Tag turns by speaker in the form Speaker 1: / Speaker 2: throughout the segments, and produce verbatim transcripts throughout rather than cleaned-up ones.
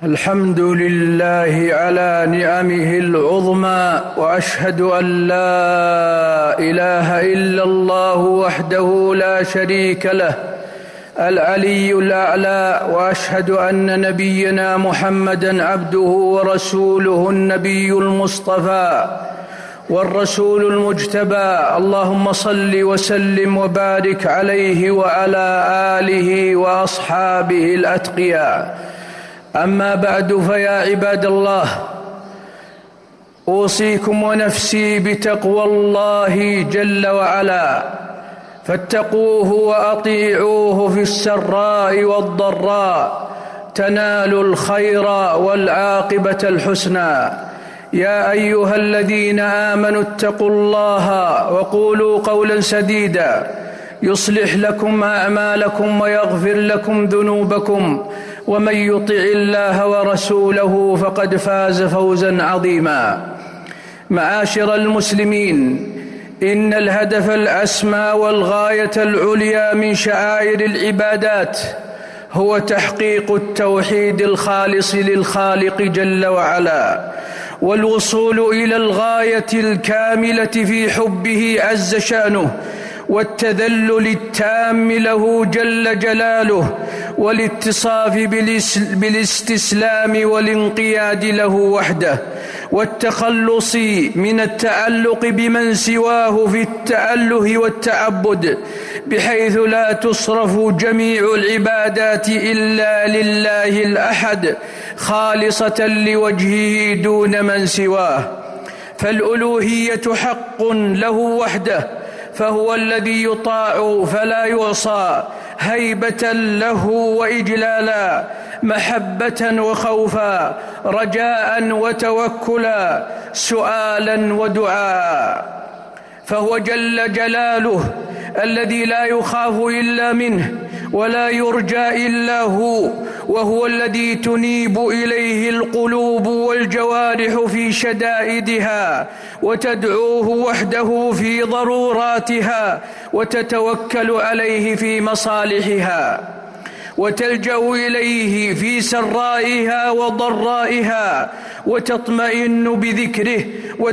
Speaker 1: الحمد لله على نعمه العظمى، وأشهد أن لا إله إلا الله وحده لا شريك له العلي الأعلى، وأشهد أن نبينا محمدًا عبده ورسوله النبي المصطفى والرسول المجتبى. اللهم صل وسلم وبارك عليه وعلى آله وأصحابه الأتقياء. أما بعد، فيا عباد الله، أوصيكم ونفسي بتقوى الله جل وعلا، فاتقوه وأطيعوه في السراء والضراء تنالوا الخير والعاقبة الحسنى. يا أيها الذين آمنوا اتقوا الله وقولوا قولا سديدا يصلح لكم أعمالكم ويغفر لكم ذنوبكم، ومن يطع الله ورسوله فقد فاز فوزا عظيما. معاشر المسلمين، إن الهدف الأسمى والغاية العليا من شعائر العبادات هو تحقيق التوحيد الخالص للخالق جل وعلا، والوصول إلى الغاية الكاملة في حبه عز شأنه، والتذلل التام له جل جلاله، والاتصاف بالاستسلام والانقياد له وحده، والتخلص من التعلق بمن سواه في التأله والتعبد، بحيث لا تصرف جميع العبادات إلا لله الأحد خالصة لوجهه دون من سواه. فالألوهية حق له وحده، فهو الذي يطاع فلا يعصى، هيبة له وإجلالا، محبة وخوفا، رجاء وتوكلا، سؤالا ودعاء. فهو جل جلاله الذي لا يخاف إلا منه ولا يرجى إلا هو، وهو الذي تنيب إليه القلوب والجوارح في شدائدها، وتدعوه وحده في ضروراتها، وتتوكل عليه في مصالحها، وتلجأ إليه في سرائها وضرائها، وتطمئن بذكره،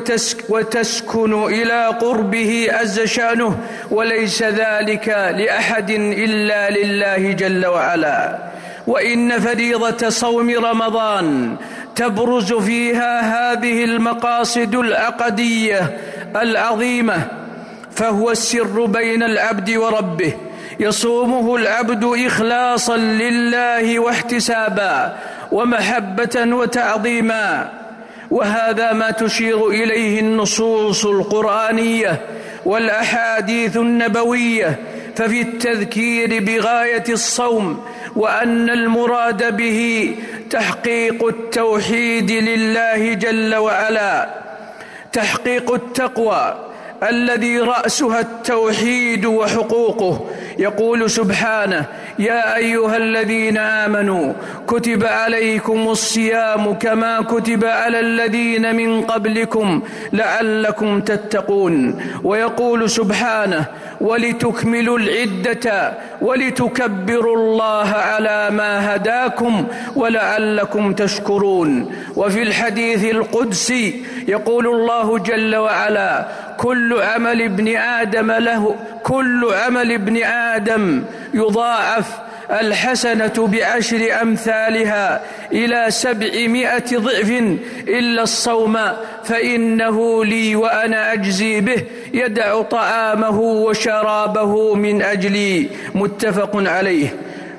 Speaker 1: وتسكن إلى قربه عز شأنه، وليس ذلك لأحد إلا لله جل وعلا. وإن فريضة صوم رمضان تبرز فيها هذه المقاصد العقدية العظيمة، فهو السر بين العبد وربه، يصومه العبد إخلاصا لله واحتسابا ومحبة وتعظيما، وهذا ما تشير إليه النصوص القرآنية والأحاديث النبوية. ففي التذكير بغاية الصوم وأن المراد به تحقيق التوحيد لله جل وعلا، تحقيق التقوى الذي رأسها التوحيد وحقوقه. يقول سبحانه: يا أيها الذين آمنوا كتب عليكم الصيام كما كتب على الذين من قبلكم لعلكم تتقون. ويقول سبحانه: ولتكملوا العدة ولتكبروا الله على ما هداكم ولعلكم تشكرون. وفي الحديث القدسي يقول الله جل وعلا: كل عمل ابن آدم له كل عمل ابن آدم يضاعف الحسنة بعشر أمثالها إلى سبعمائة ضعف إلا الصوم فإنه لي وأنا أجزي به، يدع طعامه وشرابه من أجلي. متفق عليه.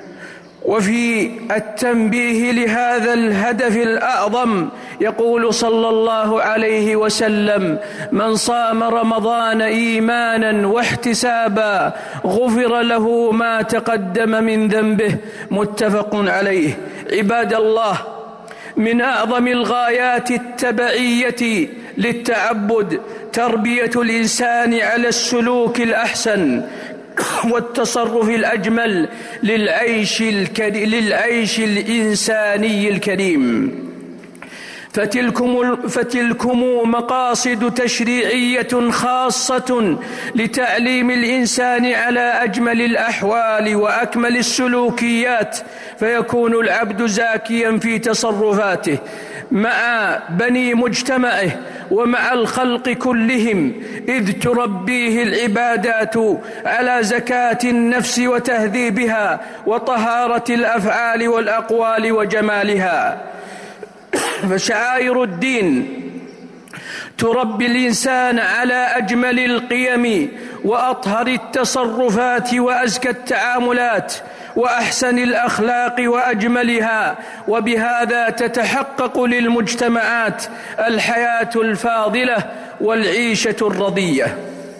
Speaker 1: وفي التنبيه لهذا الهدف الأعظم يقول صلى الله عليه وسلم: من صام رمضان إيمانا واحتسابا غفر له ما تقدم من ذنبه. متفق عليه. عباد الله، من أعظم الغايات التبعية للتعبد تربية الإنسان على السلوك الأحسن والتصرف الأجمل للعيش, للعيش الإنساني الكريم. فتلكم, فتلكم مقاصد تشريعية خاصة لتعليم الإنسان على أجمل الأحوال وأكمل السلوكيات، فيكون العبد زاكيا في تصرفاته مع بني مجتمعه ومع الخلق كلهم، إذ تربيه العبادات على زكاة النفس وتهذيبها وطهارة الأفعال والأقوال وجمالها. فشعائر الدين تربي الإنسان على أجمل القيم وأطهر التصرفات وأزكى التعاملات وأحسن الأخلاق وأجملها، وبهذا تتحقق للمجتمعات الحياة الفاضلة والعيشة الرضية.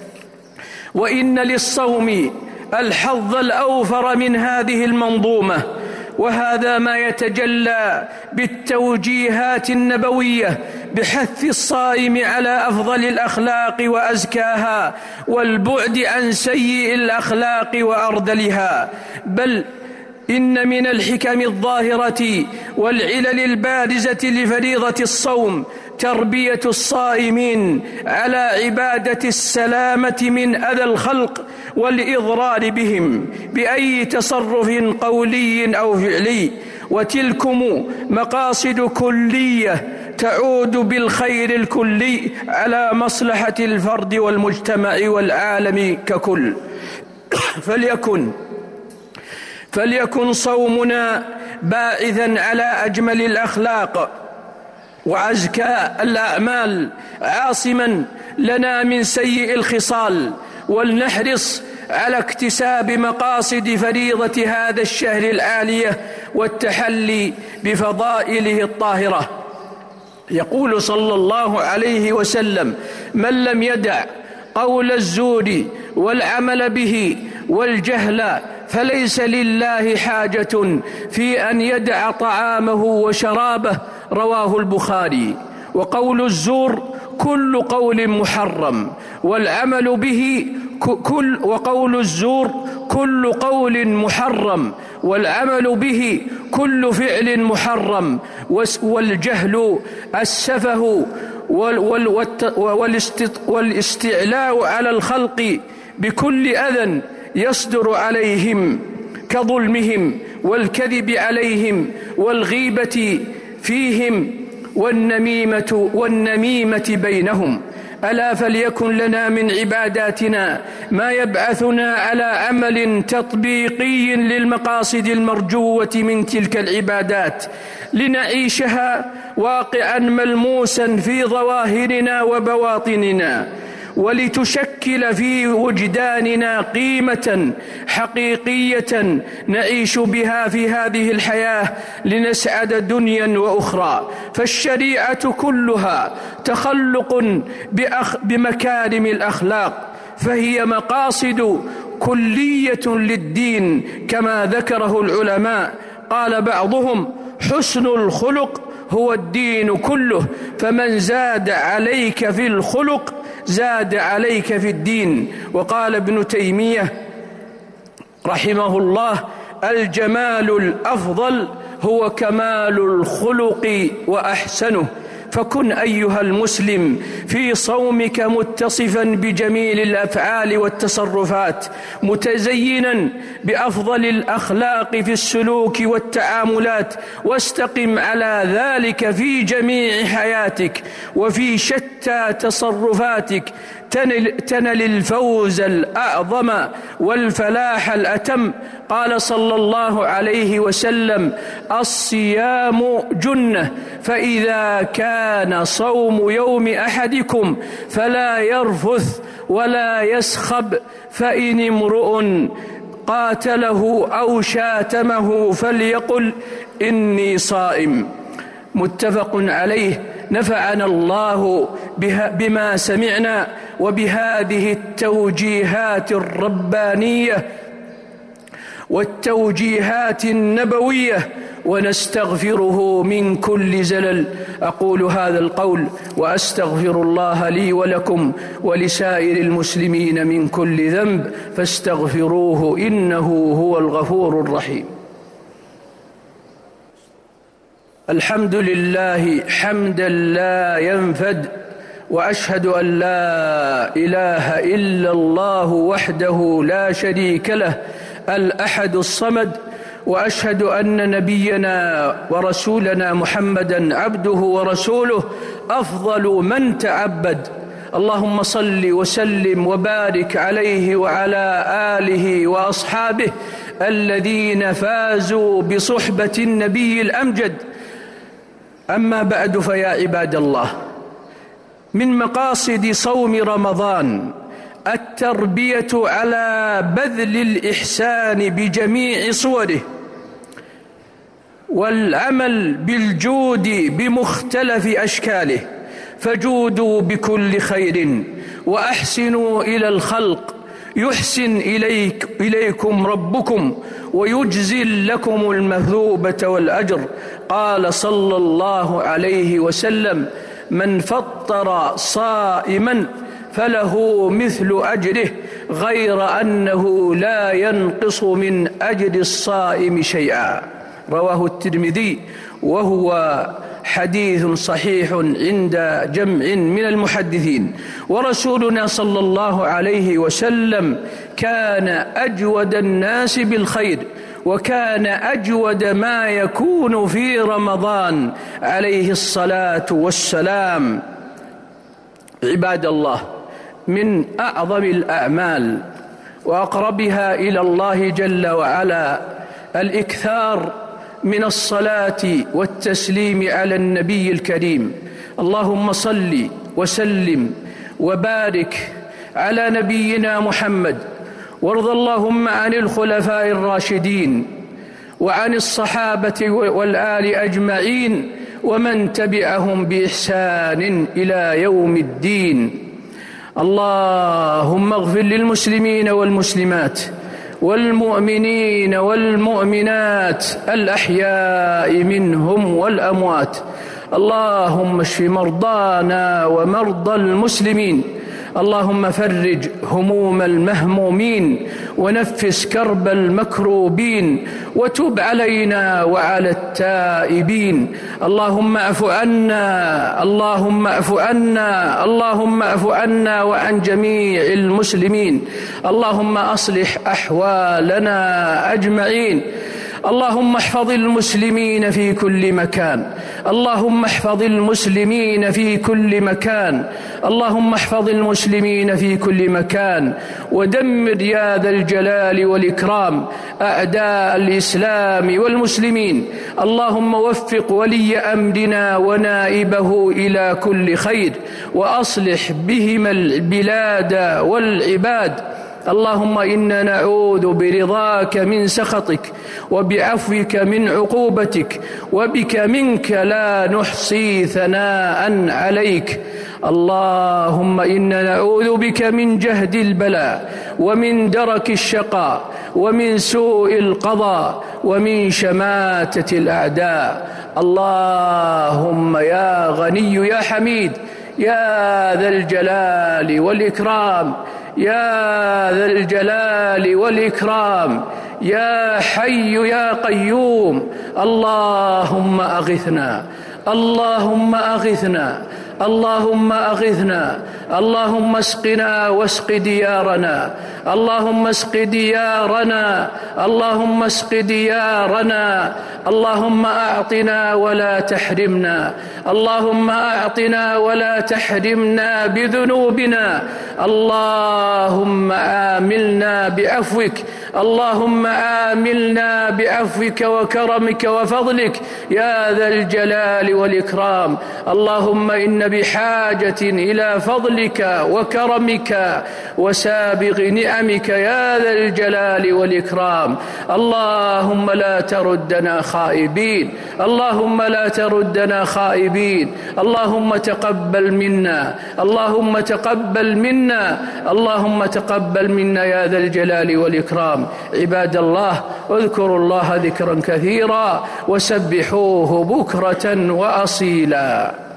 Speaker 1: وإن للصوم الحظ الأوفر من هذه المنظومة، وهذا ما يتجلى بالتوجيهات النبوية بحث الصائم على أفضل الأخلاق وأزكاها والبعد عن سيء الأخلاق وأرذلها. بل إن من الحكم الظاهرة والعلل البارزة لفريضة الصوم تربية الصائمين على عبادة السلامة من أذى الخلق والإضرار بهم بأي تصرف قولي أو فعلي، وتلكم مقاصد كلية تعود بالخير الكلي على مصلحة الفرد والمجتمع والعالم ككل. فليكن فليكن صومنا باعثا على أجمل الأخلاق وأزكى الأعمال، عاصما لنا من سيء الخصال، ولنحرص على اكتساب مقاصد فريضة هذا الشهر العالية والتحلي بفضائله الطاهرة. يقول صلى الله عليه وسلم: من لم يدع قول الزور والعمل به والجهل فليس لله حاجة في أن يدع طعامه وشرابه. رواه البخاري. وقول الزور كل قول محرم، والعمل به كل وقول الزور كل قول محرم، والعمل به كل فعل محرم. والجهل السفه والاستعلاء على الخلق بكل أذى يصدر عليهم كظلمهم والكذب عليهم والغيبة فيهم والنميمة, والنميمة بينهم. ألا فليكن لنا من عباداتنا ما يبعثنا على عمل تطبيقي للمقاصد المرجوة من تلك العبادات، لنعيشها واقعا ملموسا في ظواهرنا وبواطننا، ولتشكل في وجداننا قيمة حقيقية نعيش بها في هذه الحياة لنسعد دنيا وأخرى. فالشريعة كلها تخلق بمكارم الأخلاق، فهي مقاصد كلية للدين كما ذكره العلماء. قال بعضهم: حسن الخلق هو الدين كله، فمن زاد عليك في الخلق زاد عليك في الدين. وقال ابن تيمية رحمه الله: الجمال الأفضل هو كمال الخلق وأحسنه. فكن أيها المسلم في صومك متصفا بجميل الأفعال والتصرفات، متزينا بأفضل الأخلاق في السلوك والتعاملات، واستقم على ذلك في جميع حياتك وفي شتى تصرفاتك، تنل, تنل الفوز الأعظم والفلاح الأتم. قال صلى الله عليه وسلم: الصيام جنة، فإذا كان صوم يوم أحدكم فلا يرفث ولا يسخب، فإن امرؤ قاتله أو شاتمه فليقل إني صائم. متفق عليه. نفعنا الله بما سمعنا وبهذه التوجيهات الربانية والتوجيهات النبوية، ونستغفره من كل زلل. أقول هذا القول وأستغفر الله لي ولكم ولسائر المسلمين من كل ذنب، فاستغفروه إنه هو الغفور الرحيم. الحمد لله حمدا لا ينفد، وأشهد أن لا إله إلا الله وحده لا شريك له الأحد الصمد، وأشهد أن نبينا ورسولنا محمدًا عبده ورسوله أفضل من تعبد. اللهم صل وسلم وبارك عليه وعلى آله وأصحابه الذين فازوا بصحبة النبي الأمجد. أما بعد، فيا عباد الله، من مقاصد صوم رمضان التربية على بذل الإحسان بجميع صوره، والعمل بالجود بمختلف أشكاله، فجودوا بكل خير وأحسنوا إلى الخلق يحسن إليك إليكم ربكم ويجزل لكم المثوبة والأجر. قال صلى الله عليه وسلم: من فطر صائما فله مثل أجره غير أنه لا ينقص من أجر الصائم شيئا. رواه الترمذي، وهو حديث صحيح عند جمع من المحدثين. ورسولنا صلى الله عليه وسلم كان أجود الناس بالخير، وكان أجود ما يكون في رمضان عليه الصلاة والسلام. عباد الله، من أعظم الأعمال وأقربها إلى الله جل وعلا الإكثار من الصلاة والتسليم على النبي الكريم. اللهم صل وسلم وبارك على نبينا محمد، وارض اللهم عن الخلفاء الراشدين وعن الصحابة والآل أجمعين ومن تبعهم بإحسان إلى يوم الدين. اللهم اغفر للمسلمين والمسلمات والمؤمنين والمؤمنات الأحياء منهم والأموات. اللهم اشف مرضانا ومرضى المسلمين. اللهم فرج هموم المهمومين ونفس كرب المكروبين، وتب علينا وعلى التائبين. اللهم اعف عنا اللهم اعف عنا اللهم اعف عنا وعن جميع المسلمين. اللهم أصلح أحوالنا أجمعين. اللهم احفظ المسلمين في كل مكان اللهم احفظ المسلمين في كل مكان اللهم احفظ المسلمين في كل مكان ودمر يا ذا الجلال والإكرام أعداء الإسلام والمسلمين. اللهم وفق ولي أمرنا ونائبه إلى كل خير، وأصلح بهما البلاد والعباد. اللهم إنا نعوذ برضاك من سخطك، وبعفوك من عقوبتك، وبك منك لا نحصي ثناء عليك. اللهم إنا نعوذ بك من جهد البلاء، ومن درك الشقاء، ومن سوء القضاء، ومن شماتة الأعداء. اللهم يا غني يا حميد يا ذا الجلال والإكرام يا ذا الجلال والإكرام يا حي يا قيوم، اللهم أغثنا اللهم أغثنا اللهم أغثنا اللهم اسقنا واسق ديارنا اللهم اسق ديارنا اللهم اسق ديارنا اللهم أعطنا ولا تحرمنا اللهم أعطنا ولا تحرمنا بذنوبنا. اللهم آملنا بعفوك اللهم آملنا بعفوك وكرمك وفضلك يا ذا الجلال والإكرام. اللهم إن بحاجة إلى فضلك وكرمك وسابغ نعمك يا ذا الجلال والإكرام. اللهم لا تردنا خائبين اللهم لا تردنا خائبين. اللهم تقبل منا اللهم تقبل منا اللهم تقبل منا يا ذا الجلال والإكرام. عباد الله، اذكروا الله ذكرا كثيرا وسبحوه بكرة وأصيلا.